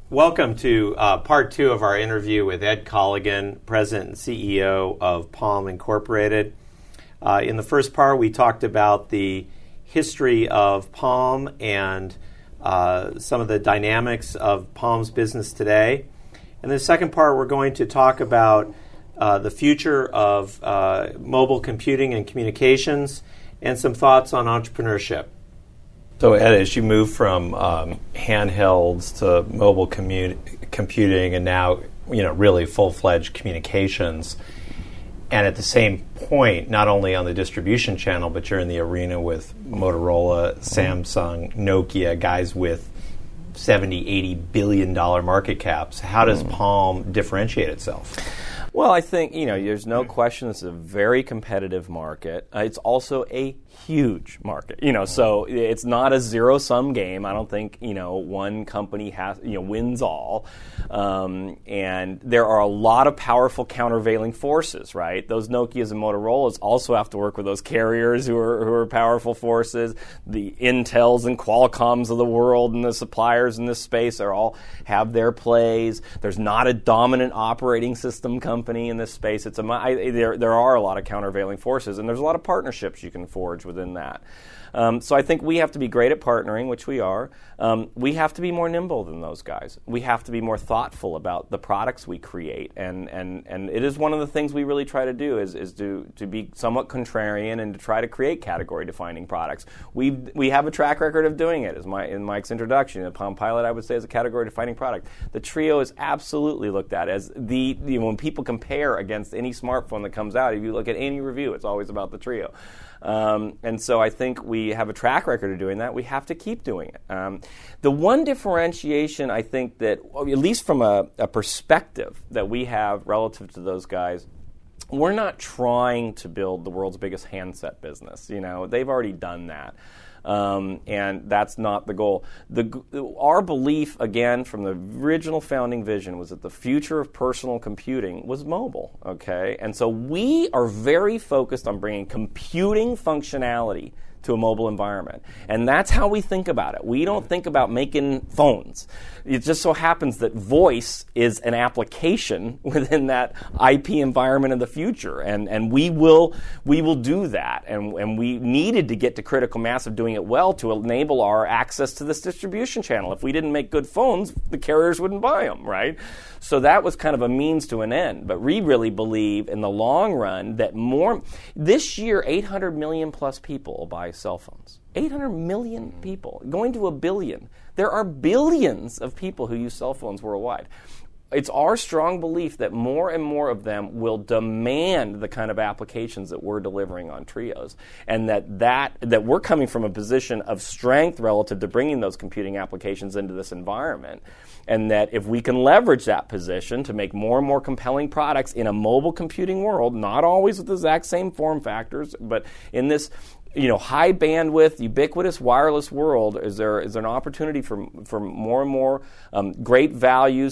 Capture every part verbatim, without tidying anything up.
Welcome to uh, part two of our interview with Ed Colligan, President and C E O of Palm Incorporated. Uh, in the first part, we talked about the history of Palm and uh, some of the dynamics of Palm's business today. In the second part, we're going to talk about uh, the future of uh, mobile computing and communications and some thoughts on entrepreneurship. So, Ed, as you move from um, handhelds to mobile commu- computing and now, you know, really full-fledged communications, and at the same point, not only on the distribution channel, but you're in the arena with Motorola, Samsung, Nokia, guys with seventy, eighty billion dollar market caps. How does Palm differentiate itself? Well, I think, you know, there's no question it's a very competitive market. Uh, it's also a huge market, you know, so it's not a zero-sum game. I don't think, you know, one company has, you know, wins all. Um, and there are a lot of powerful countervailing forces, right? Those Nokias and Motorola's also have to work with those carriers who are, who are powerful forces. The Intels and Qualcomms of the world and the suppliers in this space are all have their plays. There's not a dominant operating system company in this space. It's a, I, there, there are a lot of countervailing forces, and there's a lot of partnerships you can forge within that. Um, so I think we have to be great at partnering, which we are. Um, we have to be more nimble than those guys. We have to be more thoughtful about the products we create, and and, and it is one of the things we really try to do is is to to be somewhat contrarian and to try to create category-defining products. We we have a track record of doing it. As my in Mike's introduction, the Palm Pilot, I would say, is a category-defining product. The Treo is absolutely looked at as the, you know, when people compare against any smartphone that comes out. If you look at any review, it's always about the Treo. Um, and so I think we have a track record of doing that. We have to keep doing it. Um, the one differentiation I think that, at least from a, a perspective that we have relative to those guys, we're not trying to build the world's biggest handset business. You know, they've already done that. Um, and that's not the goal. The, our belief, again, from the original founding vision was that the future of personal computing was mobile, okay? And so we are very focused on bringing computing functionality to a mobile environment. And that's how we think about it. We don't think about making phones. It just so happens that voice is an application within that I P environment of the future. And and we will we will do that. And, and we needed to get to critical mass of doing it well to enable our access to this distribution channel. If we didn't make good phones, the carriers wouldn't buy them, right? So that was kind of a means to an end. But we really believe in the long run that more, this year, eight hundred million plus people will buy cell phones. eight hundred million people, going to a billion. There are billions of people who use cell phones worldwide. It's our strong belief that more and more of them will demand the kind of applications that we're delivering on Treos, and that, that that we're coming from a position of strength relative to bringing those computing applications into this environment, and that if we can leverage that position to make more and more compelling products in a mobile computing world, not always with the exact same form factors, but in this, you know, high bandwidth, ubiquitous wireless world, is there is there an opportunity for for more and more um, great values,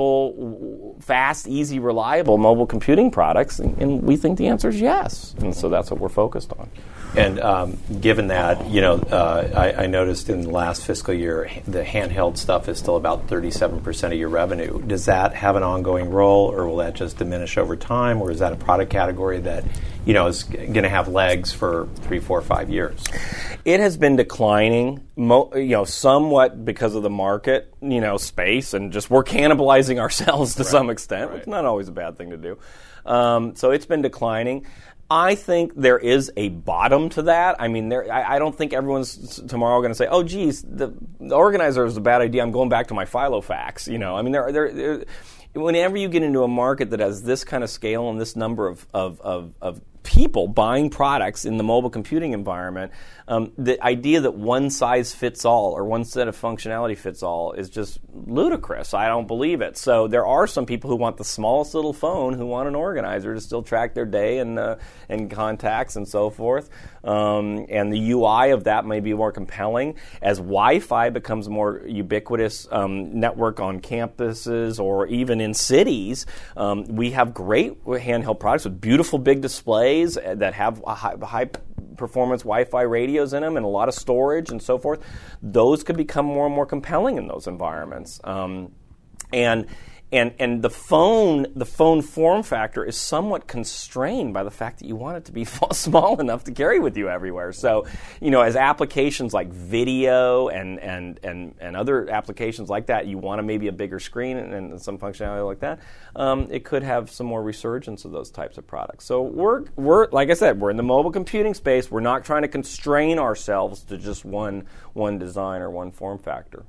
simple, fast, easy, reliable mobile computing products? And, and we think the answer is yes. And so that's what we're focused on. And um, given that, you know, uh, I, I noticed in the last fiscal year, the handheld stuff is still about thirty-seven percent of your revenue. Does that have an ongoing role, or will that just diminish over time, or is that a product category that, you know, is going to have legs for three, four, five years? It has been declining, mo- you know, somewhat because of the market, you know, space, and just we're cannibalizing ourselves to right. some extent, right. which is not always a bad thing to do. Um, so it's been declining. I think there is a bottom to that. I mean, there. I, I don't think everyone's tomorrow going to say, "Oh, geez, the, the organizer is a bad idea. I'm going back to my Filofax." You know, I mean, there, there, there. Whenever you get into a market that has this kind of scale and this number of of, of, of people buying products in the mobile computing environment, um, the idea that one size fits all or one set of functionality fits all is just ludicrous. I don't believe it. So there are some people who want the smallest little phone who want an organizer to still track their day and uh, and contacts and so forth. Um, and the U I of that may be more compelling. As Wi-Fi becomes more ubiquitous um, network on campuses or even in cities, um, we have great handheld products with beautiful big displays that have a high, high performance Wi-Fi radios in them and a lot of storage and so forth. Those could become more and more compelling in those environments. Um, And And and the phone the phone form factor is somewhat constrained by the fact that you want it to be small enough to carry with you everywhere. So, you know, as applications like video and and and, and other applications like that, you want a, maybe a bigger screen and, and some functionality like that. Um, it could have some more resurgence of those types of products. So we're we're like I said, we're in the mobile computing space. We're not trying to constrain ourselves to just one one design or one form factor.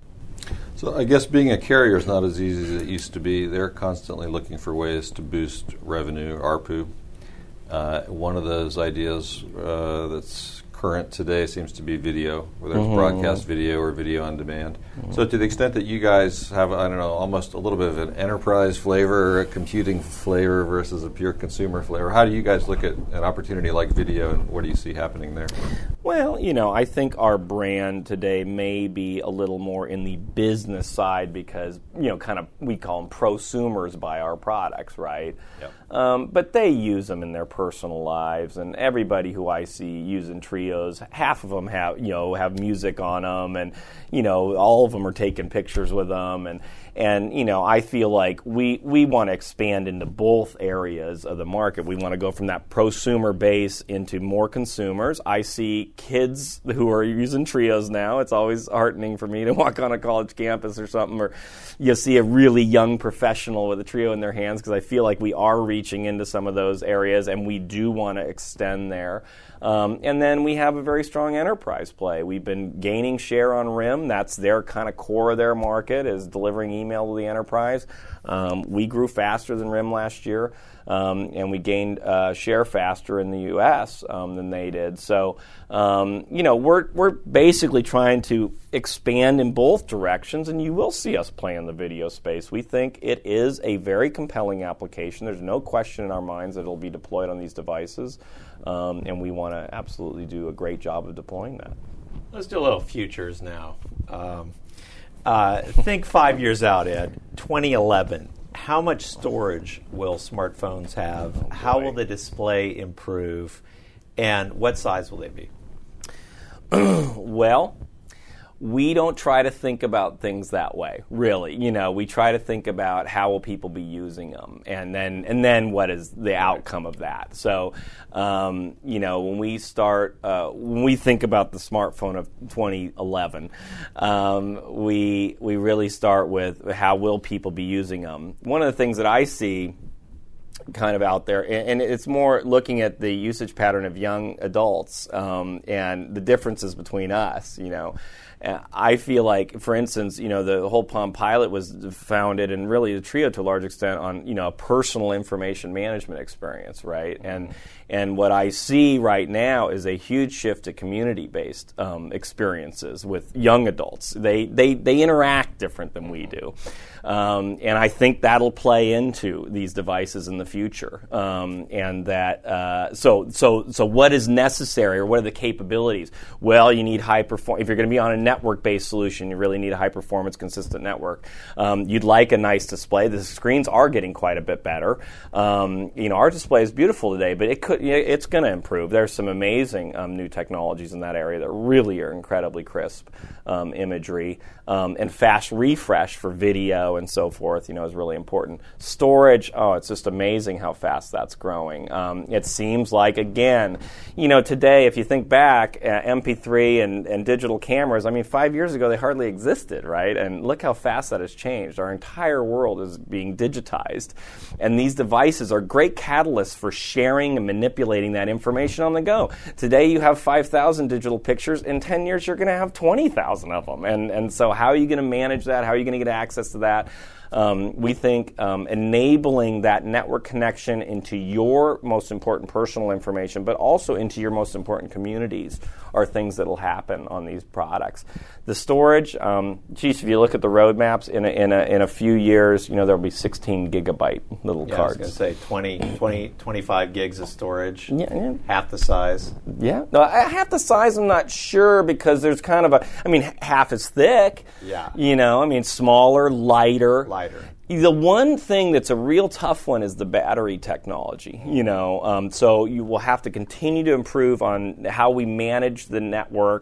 So I guess being a carrier is not as easy as it used to be. They're constantly looking for ways to boost revenue, A R P U. Uh, one of those ideas uh, that's current today seems to be video, whether it's mm-hmm. broadcast video or video on demand. Mm-hmm. So to the extent that you guys have, I don't know, almost a little bit of an enterprise flavor, a computing flavor versus a pure consumer flavor, how do you guys look at an opportunity like video, and what do you see happening there? Well, you know, I think our brand today may be a little more in the business side because, you know, kind of we call them prosumers buy our products, right? Yep. Um, but they use them in their personal lives, and everybody who I see using Trios, half of them have, you know, have music on them, and, you know, all of them are taking pictures with them, and And, you know, I feel like we, we want to expand into both areas of the market. We want to go from that prosumer base into more consumers. I see kids who are using Trios now. It's always heartening for me to walk on a college campus or something, or you see a really young professional with a Trio in their hands, because I feel like we are reaching into some of those areas, and we do want to extend there. Um, and then we have a very strong enterprise play. We've been gaining share on R I M. That's their kind of core of their market, is delivering email to the enterprise. Um, we grew faster than R I M last year, um, and we gained uh, share faster in the U S um, than they did. So, um, you know, we're we're basically trying to expand in both directions, and you will see us play in the video space. We think it is a very compelling application. There's no question in our minds that it'll be deployed on these devices. Um, and we want to absolutely do a great job of deploying that. Let's do a little futures now. Um, uh, think five years out, Ed, twenty eleven. How much storage will smartphones have? Oh, How will the display improve? And what size will they be? Well, we don't try to think about things that way, really. You know, we try to think about how will people be using them, and then and then what is the outcome of that. So, um, you know, when we start, uh, when we think about the smartphone of twenty eleven, um, we we really start with how will people be using them. One of the things that I see kind of out there, and it's more looking at the usage pattern of young adults um, and the differences between us, you know. I feel like, for instance, you know, the whole Palm Pilot was founded, and really the Trio to a large extent, on, you know, a personal information management experience, right? And and what I see right now is a huge shift to community-based um, experiences with young adults. They they they interact different than we do, um, and I think that'll play into these devices in the future. Um, and that uh, so so so what is necessary, or what are the capabilities? Well, you need high perform. If you're going to be on a network-based solution, you really need a high-performance, consistent network. Um, you'd like a nice display. The screens are getting quite a bit better. Um, you know, our display is beautiful today, but it could, you know, it's going to improve. There's some amazing um, new technologies in that area that really are incredibly crisp um, imagery, um, and fast refresh for video and so forth. You know, is really important. Storage, oh, it's just amazing how fast that's growing. Um, it seems like, again, you know, today, if you think back, uh, M P three and, and digital cameras, I mean, five years ago, they hardly existed, right? And look how fast that has changed. Our entire world is being digitized. And these devices are great catalysts for sharing and manipulating that information on the go. Today, you have five thousand digital pictures. In ten years, you're going to have twenty thousand of them. And, and so how are you going to manage that? How are you going to get access to that? Um, we think um, enabling that network connection into your most important personal information, but also into your most important communities, are things that will happen on these products. The storage, um, geez, if you look at the roadmaps, in a, in a, in a few years, you know, there'll be sixteen gigabyte little yeah, cards. I was going to say twenty, twenty, twenty-five gigs of storage, yeah, yeah. half the size. Yeah, no, half the size, I'm not sure, because there's kind of a, I mean, half as thick. Yeah. You know, I mean, smaller, lighter. Lighter. The one thing that's a real tough one is the battery technology, you know. Um, so you will have to continue to improve on how we manage the network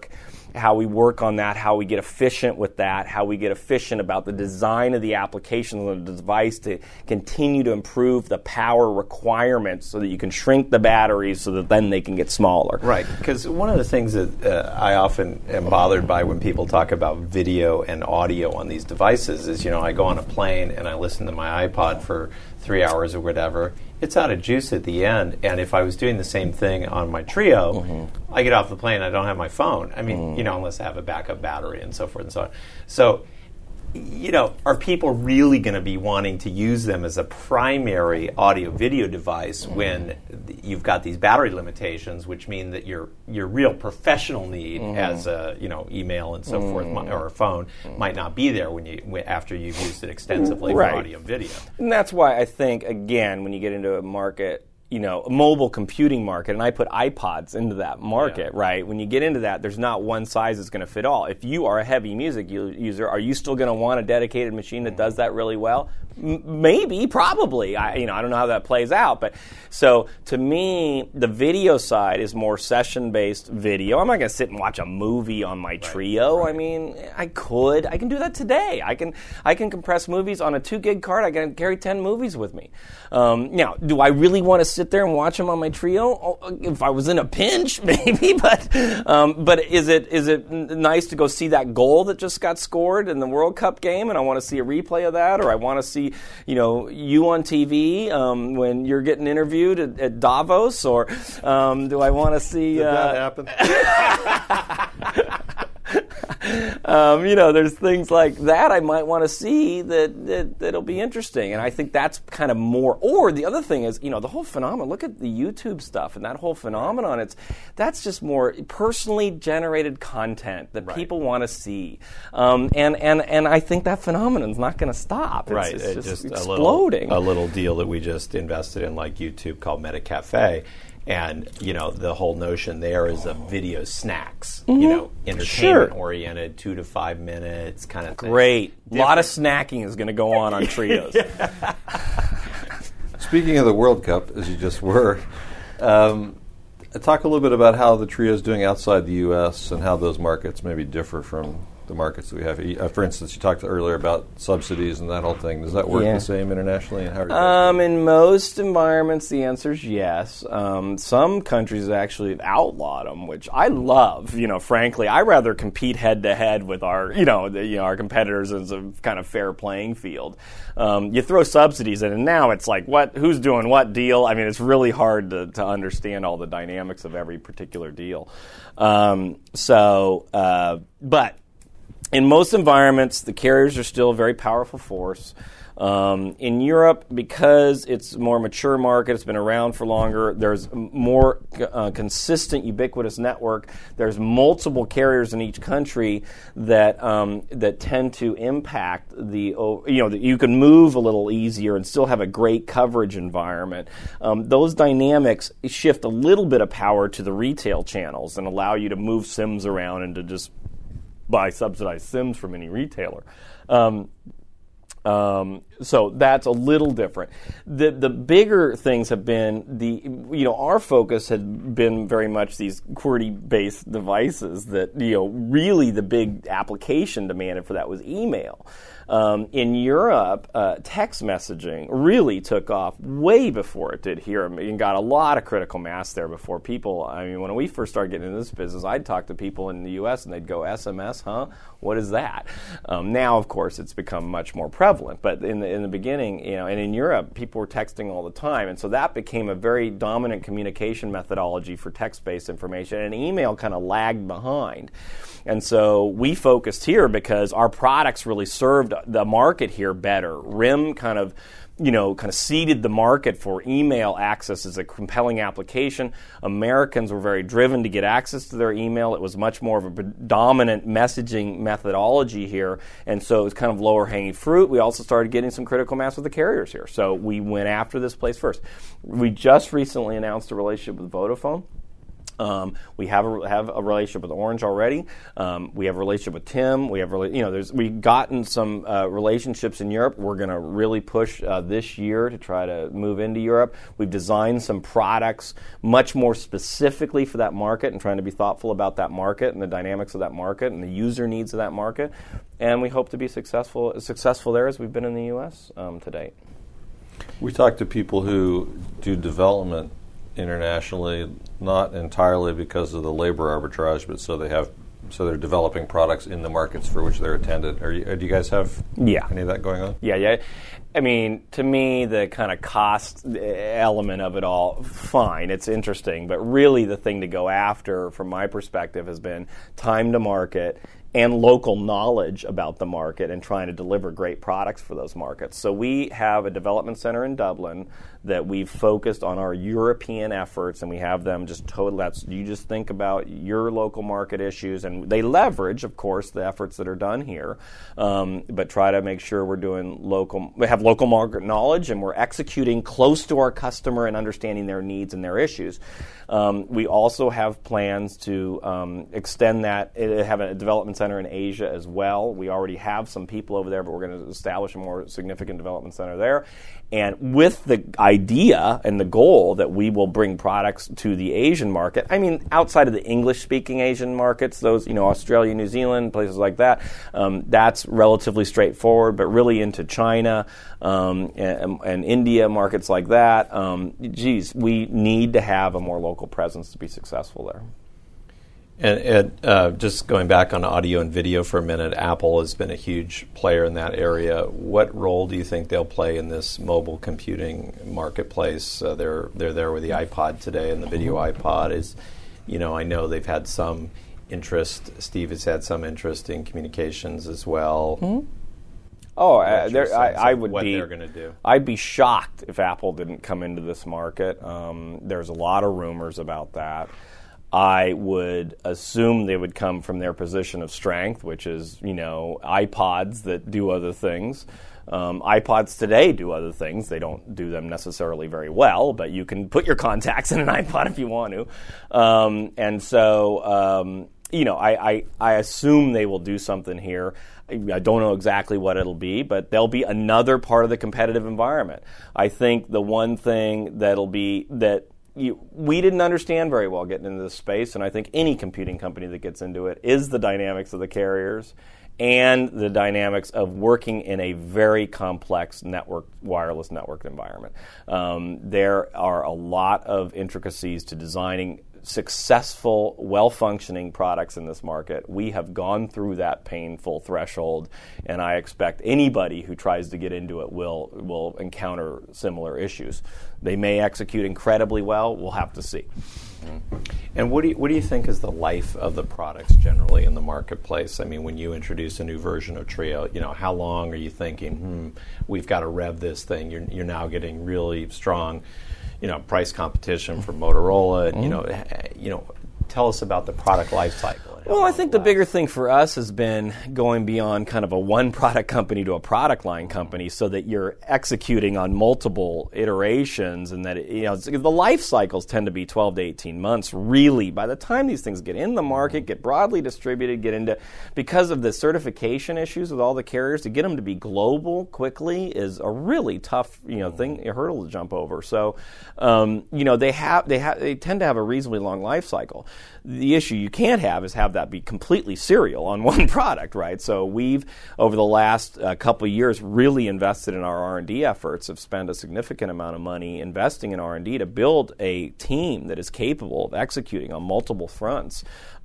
how we work on that, how we get efficient with that, how we get efficient about the design of the application of the device to continue to improve the power requirements so that you can shrink the batteries so that then they can get smaller. Right, because one of the things that uh, I often am bothered by when people talk about video and audio on these devices is, you know, I go on a plane and I listen to my iPod for three hours or whatever. It's out of juice at the end, and if I was doing the same thing on my Trio, mm-hmm. I get off the plane, I don't have my phone. I mean, mm. you know, unless I have a backup battery and so forth and so on. So, you know, are people really going to be wanting to use them as a primary audio-video device mm. when you've got these battery limitations, which mean that your your real professional need mm. as a, you know, email and so mm. forth, mi- or a phone, mm. might not be there when you when, after you've used it extensively right. for audio and video. And that's why I think, again, when you get into a market, you know, a mobile computing market, and I put iPods into that market, yeah. right? When you get into that, there's not one size that's going to fit all. If you are a heavy music user, are you still going to want a dedicated machine that does that really well? M- maybe, probably. I, you know, I don't know how that plays out, but so to me, the video side is more session-based video. I'm not going to sit and watch a movie on my right. Trio. Right. I mean, I could. I can do that today. I can. I can compress movies on a two gig card. I can carry ten movies with me. Um, now, do I really want to sit there and watch them on my Trio? Oh, if I was in a pinch, maybe. But um, but is it is it nice to go see that goal that just got scored in the World Cup game, and I want to see a replay of that, or I want to see, you know, you on T V um, when you're getting interviewed at, at Davos, or um, do I want to see? Did uh, that happen? Um, you know, there's things like that I might want to see that, that, that'll be interesting. And I think that's kind of more, or the other thing is, you know, the whole phenomenon, look at the YouTube stuff and that whole phenomenon, it's, that's just more personally generated content that right. people want to see. Um, and, and, and I think that phenomenon's not going to stop. It's, right. it's it just, just exploding. A little, a little deal that we just invested in, like YouTube, called MetaCafe. And, you know, the whole notion there is of video snacks, mm-hmm. you know, entertainment-oriented, two to five minutes kind of thing. Great. A lot of snacking is going to go on on Trios. Speaking of the World Cup, as you just were, um, talk a little bit about how the Trio is doing outside the U S and how those markets maybe differ from the markets that we have. Uh, for instance, you talked earlier about subsidies and that whole thing. Does that work yeah. the same internationally? And how are you um, in most environments, the answer is yes. Um, some countries actually have outlawed them, which I love. You know, frankly, I rather compete head to head with our, you know, the, you know, our competitors as a kind of fair playing field. Um, you throw subsidies in, and now it's like, what? Who's doing what deal? I mean, it's really hard to, to understand all the dynamics of every particular deal. Um, so, uh, but. In most environments, the carriers are still a very powerful force. Um, in Europe, because it's a more mature market, it's been around for longer, there's a more uh, consistent, ubiquitous network. There's multiple carriers in each country that um, that tend to impact the, you know, that you can move a little easier and still have a great coverage environment. Um, those dynamics shift a little bit of power to the retail channels and allow you to move SIMs around and to just buy subsidized SIMs from any retailer. Um, um, so that's a little different. The the bigger things have been the, you know, our focus has been very much these QWERTY-based devices that, you know, really the big application demanded for that was email. Um, in Europe, uh, text messaging really took off way before it did here, and got a lot of critical mass there before people. I mean, when we first started getting into this business, I'd talk to people in the U S and they'd go, S M S, huh? What is that? Um, now, of course, it's become much more prevalent. But in the in the beginning, you know, and in Europe, people were texting all the time, and so that became a very dominant communication methodology for text-based information, and email kind of lagged behind. And so we focused here because our products really served the market here better. R I M kind of, you know, kind of seeded the market for email access as a compelling application. Americans were very driven to get access to their email. It was much more of a dominant messaging methodology here, and so it was kind of lower-hanging fruit. We also started getting some critical mass with the carriers here, so we went after this place first. We just recently announced a relationship with Vodafone. Um, we have a, have a relationship with Orange already. Um, we have a relationship with Tim. We have, you know, there's we've gotten some uh, relationships in Europe. We're going to really push uh, this year to try to move into Europe. We've designed some products much more specifically for that market and trying to be thoughtful about that market and the dynamics of that market and the user needs of that market. And we hope to be successful as successful there as we've been in the U S um, to date. We talk to people who do development internationally, not entirely because of the labor arbitrage, but so they have, so they're developing products in the markets for which they're attended. Are you, do you guys have yeah. any of that going on? Yeah, yeah. I mean, to me, the kind of cost element of it all, fine, it's interesting, but really the thing to go after, from my perspective, has been time to market and local knowledge about the market and trying to deliver great products for those markets. So we have a development center in Dublin that we've focused on our European efforts, and we have them just total. That's you just think about your local market issues, and they leverage, of course, the efforts that are done here, um, but try to make sure we're doing local. We have local market knowledge, and we're executing close to our customer and understanding their needs and their issues. Um, we also have plans to um, extend that, have a development center in Asia as well. We already have some people over there, but we're going to establish a more significant development center there. And with the idea and the goal that we will bring products to the Asian market, I mean, outside of the English-speaking Asian markets, those, you know, Australia, New Zealand, places like that, um, that's relatively straightforward, but really into China um, and, and India, markets like that, um, geez, we need to have a more local presence to be successful there. And Ed, uh, just going back on audio and video for a minute, Apple has been a huge player in that area. What role do you think they'll play in this mobile computing marketplace? Uh, they're they're there with the iPod today, and the video iPod is, you know, I know they've had some interest. Steve has had some interest in communications as well. Mm-hmm. Oh, uh, there, I, I would what be. They're going to do. I'd be shocked if Apple didn't come into this market. Um, there's a lot of rumors about that. I would assume they would come from their position of strength, which is, you know, iPods that do other things. Um, iPods today do other things. They don't do them necessarily very well, but you can put your contacts in an iPod if you want to. Um, and so, um, you know, I, I, I assume they will do something here. I don't know exactly what it'll be, but there'll be another part of the competitive environment. I think the one thing that'll be that You, we didn't understand very well getting into this space, and I think any computing company that gets into it is the dynamics of the carriers and the dynamics of working in a very complex network, wireless network environment. Um, there are a lot of intricacies to designing successful, well-functioning products in this market. We have gone through that painful threshold, and I expect anybody who tries to get into it will will encounter similar issues. They may execute incredibly well. We'll have to see. Mm-hmm. And what do you, what do you think is the life of the products generally in the marketplace? I mean, when you introduce a new version of Treo, you know, how long are you thinking, hmm, we've got to rev this thing? You're you're now getting really strong, you know, price competition for Motorola. And, mm-hmm. You know, you know, tell us about the product life cycle. Well, I think the bigger thing for us has been going beyond kind of a one product company to a product line company, so that you're executing on multiple iterations, and that it, you know the life cycles tend to be twelve to eighteen months. Really, by the time these things get in the market, get broadly distributed, get into because of the certification issues with all the carriers, to get them to be global quickly is a really tough you know thing, a hurdle to jump over. So, um, you know, they have they have they tend to have a reasonably long life cycle. The issue you can't have is have that be completely serial on one product, right? So we've, over the last uh, couple of years, really invested in our R and D efforts, have spent a significant amount of money investing in R and D to build a team that is capable of executing on multiple fronts.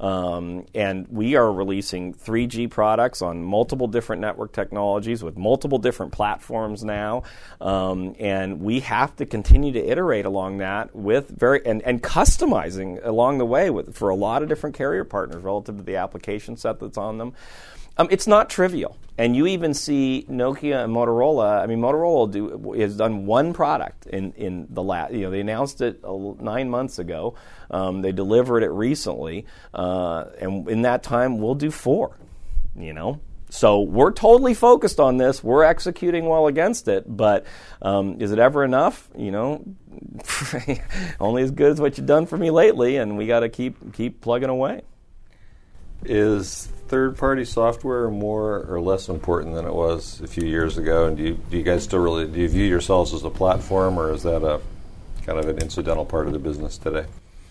Um, and we are releasing three G products on multiple different network technologies with multiple different platforms now. Um, and we have to continue to iterate along that with very and, and customizing along the way with for a lot of different carrier partners relative to the application set that's on them. Um, it's not trivial. And you even see Nokia and Motorola. I mean, Motorola do, has done one product in, in the last, you know, they announced it uh, nine months ago. Um, they delivered it recently. Uh, and in that time, we'll do four, you know. so we're totally focused on this. We're executing well against it, but um, is it ever enough? You know, only as good as what you've done for me lately, and we got to keep keep plugging away. Is third-party software more or less important than it was a few years ago? And do you, do you guys still really do you view yourselves as a platform, or is that a kind of an incidental part of the business today?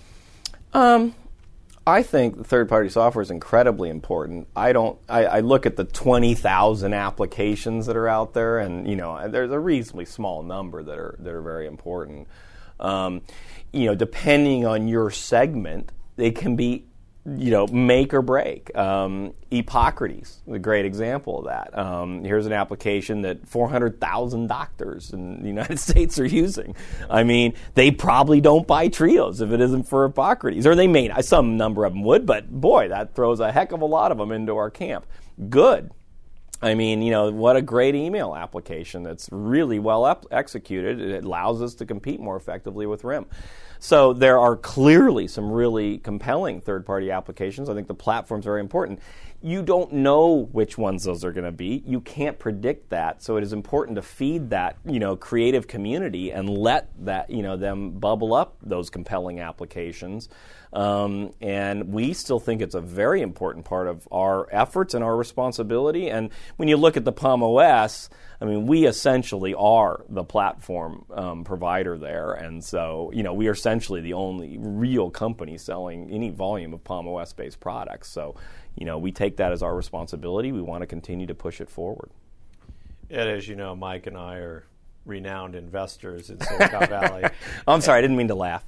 Um. I think third-party software is incredibly important. I don't. I, I look at the twenty thousand applications that are out there, and you know, there's a reasonably small number that are that are very important. Um, you know, depending on your segment, they can be, you know, make or break. Um, Epocrates, a great example of that. Um, here's an application that four hundred thousand doctors in the United States are using. I mean, they probably don't buy Trios if it isn't for Epocrates. Or they may not. Some number of them would, but boy, that throws a heck of a lot of them into our camp. Good. I mean, you know, what a great email application that's really well ep- executed. It allows us to compete more effectively with R I M. So there are clearly some really compelling third-party applications. I think the platform's very important. You don't know which ones those are going to be. You can't predict that. So it is important to feed that, you know, creative community and let that, you know, them bubble up those compelling applications. Um, and we still think it's a very important part of our efforts and our responsibility. And when you look at the Palm O S, I mean, we essentially are the platform um, provider there. And so, you know, we are essentially the only real company selling any volume of Palm O S-based products. So, you know, we take that as our responsibility. We want to continue to push it forward. And as you know, Mike and I are renowned investors in Silicon Valley. Oh, I'm sorry, I didn't mean to laugh.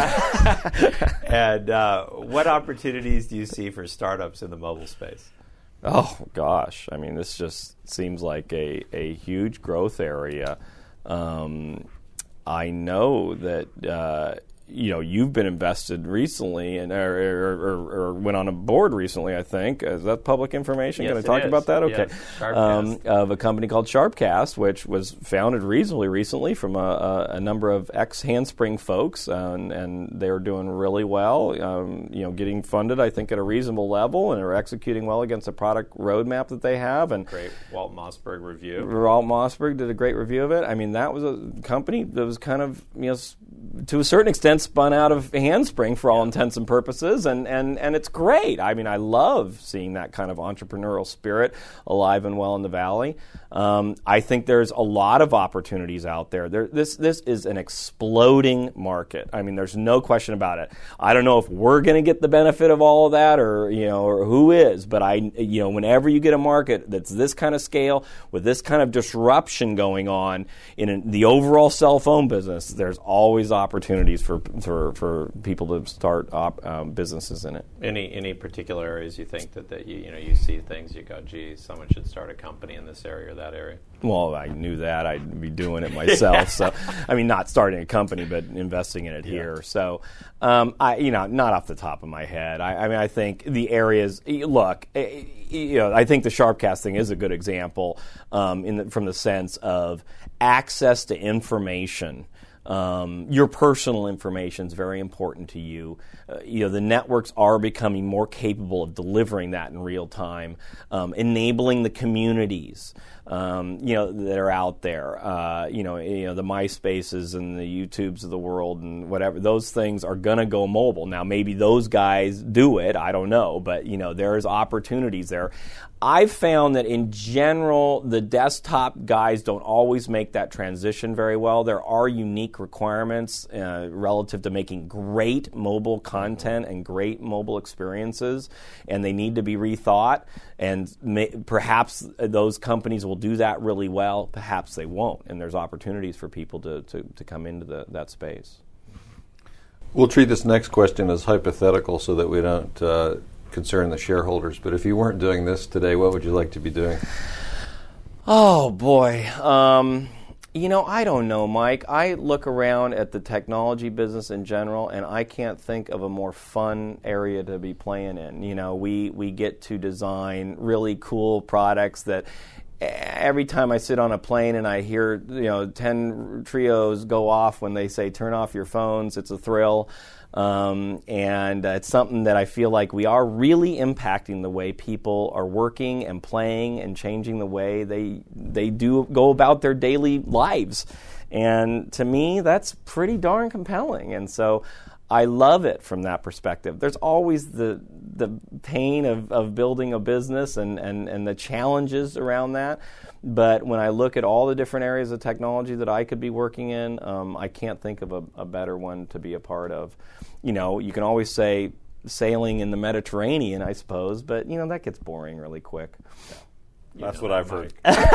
Yeah. And uh, what opportunities do you see for startups in the mobile space? Oh, gosh. I mean, this just seems like a, a huge growth area. Um, I know that, uh, you know, you've been invested recently and or, or, or, or went on a board recently, I think. Is that public information? Yes, Can I it talk is. about that? Okay. Yes, um, of a company called Sharpcast, which was founded reasonably recently from a, a, a number of ex-Handspring folks, uh, and, and they're doing really well, um, you know, getting funded, I think, at a reasonable level, and are executing well against a product roadmap that they have. And great Walt Mossberg review. Walt Mossberg did a great review of it. I mean, that was a company that was kind of, you know, to a certain extent spun out of Handspring for all intents and purposes, and, and, and it's great. I mean, I love seeing that kind of entrepreneurial spirit alive and well in the Valley. Um, I think there's a lot of opportunities out there. there. This this is an exploding market. I mean, there's no question about it. I don't know if we're going to get the benefit of all of that, or you know, or who is. But I, you know, whenever you get a market that's this kind of scale with this kind of disruption going on in an, the overall cell phone business, there's always opportunities for for, for people to start op, um, businesses in it. Any any particular areas you think that, that you you know you see things you go, gee, someone should start a company in this area or that area? Well, I knew that. I'd be doing it myself. So, I mean, not starting a company, but investing in it yeah. here. So, um, I, you know, not off the top of my head. I, I mean, I think the areas. Look, you know, I think the Sharpcast thing is a good example um, in the, from the sense of access to information. Um, your personal information is very important to you. Uh, you know, the networks are becoming more capable of delivering that in real time, um, enabling the communities, um, you know, that are out there. Uh, you know, you know, the MySpaces and the YouTubes of the world and whatever. Those things are going to go mobile. Now, maybe those guys do it. I don't know, but you know, there's opportunities there. I've found that in general, the desktop guys don't always make that transition very well. There are unique requirements uh, relative to making great mobile content and great mobile experiences, and they need to be rethought. And may, perhaps those companies will do that really well. Perhaps they won't, and there's opportunities for people to, to, to come into the, that space. We'll treat this next question as hypothetical so that we don't uh, concern the shareholders. But if you weren't doing this today, what would you like to be doing? Oh, boy. Um, you know, I don't know, Mike. I look around at the technology business in general, and I can't think of a more fun area to be playing in. You know, we, we get to design really cool products that every time I sit on a plane and I hear, you know, ten trios go off when they say turn off your phones, it's a thrill. Um, and uh, it's something that I feel like we are really impacting the way people are working and playing and changing the way they they do go about their daily lives. And to me, that's pretty darn compelling. And so I love it from that perspective. There's always the the pain of, of building a business and, and, and the challenges around that. But when I look at all the different areas of technology that I could be working in, um, I can't think of a, a better one to be a part of. You know, you can always say sailing in the Mediterranean, I suppose, but, you know, that gets boring really quick. Yeah. That's what I've heard.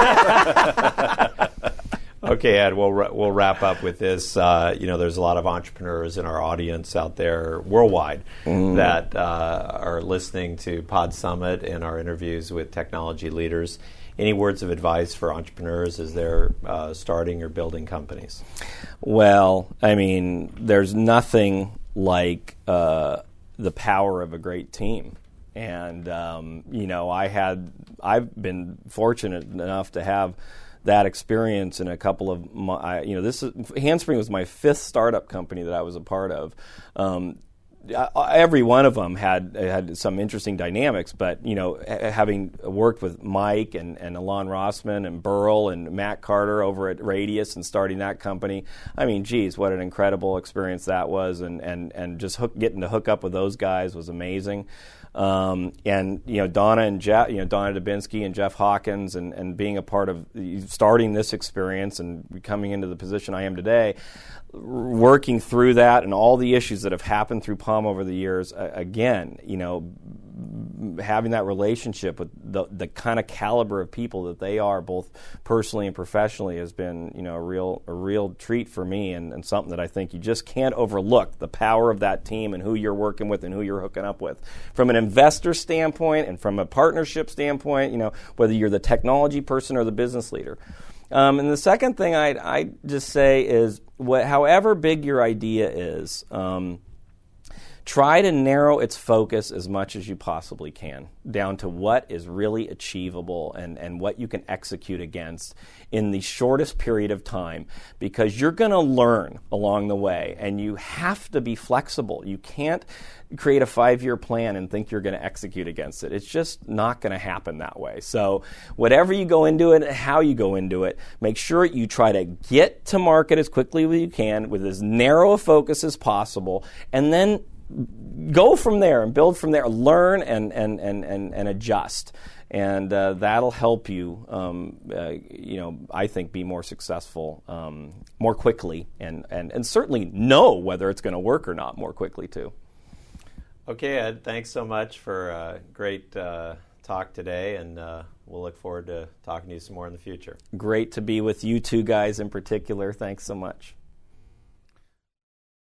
Okay, Ed, we'll we'll wrap up with this. Uh, you know, there's a lot of entrepreneurs in our audience out there worldwide mm. that uh, are listening to Pod Summit and our interviews with technology leaders. Any words of advice for entrepreneurs as they're uh, starting or building companies? Well, I mean, there's nothing like uh, the power of a great team. And, um, you know, I had, I've been fortunate enough to have that experience in a couple of my, you know, this is, Handspring was my fifth startup company that I was a part of. Um, every one of them had had some interesting dynamics, but, you know, having worked with Mike and, and Alon Rossman and Burl and Matt Carter over at Radius and starting that company, I mean, geez, what an incredible experience that was, and, and, and just hook, getting to hook up with those guys was amazing. Um, and, you know, Donna and Jeff, you know, Donna Dubinsky and Jeff Hawkins and, and being a part of starting this experience and coming into the position I am today, working through that and all the issues that have happened through Palm over the years, uh, again, you know, having that relationship with the, the kind of caliber of people that they are, both personally and professionally, has been, you know, a real a real treat for me, and, and something that I think you just can't overlook, the power of that team and who you're working with and who you're hooking up with. From an investor standpoint and from a partnership standpoint, you know, whether you're the technology person or the business leader. Um, and the second thing I'd, I'd just say is, what, however big your idea is, um, try to narrow its focus as much as you possibly can down to what is really achievable and, and what you can execute against in the shortest period of time, because you're going to learn along the way, and you have to be flexible. You can't create a five-year plan and think you're going to execute against it. It's just not going to happen that way. So whatever you go into it and how you go into it, make sure you try to get to market as quickly as you can with as narrow a focus as possible, and then go from there and build from there, learn and and and and, and adjust, and uh, that'll help you. Um, uh, you know, I think be more successful um, more quickly, and, and and certainly know whether it's going to work or not more quickly too. Okay, Ed, thanks so much for a great uh, talk today, and uh, we'll look forward to talking to you some more in the future. Great to be with you two guys in particular. Thanks so much.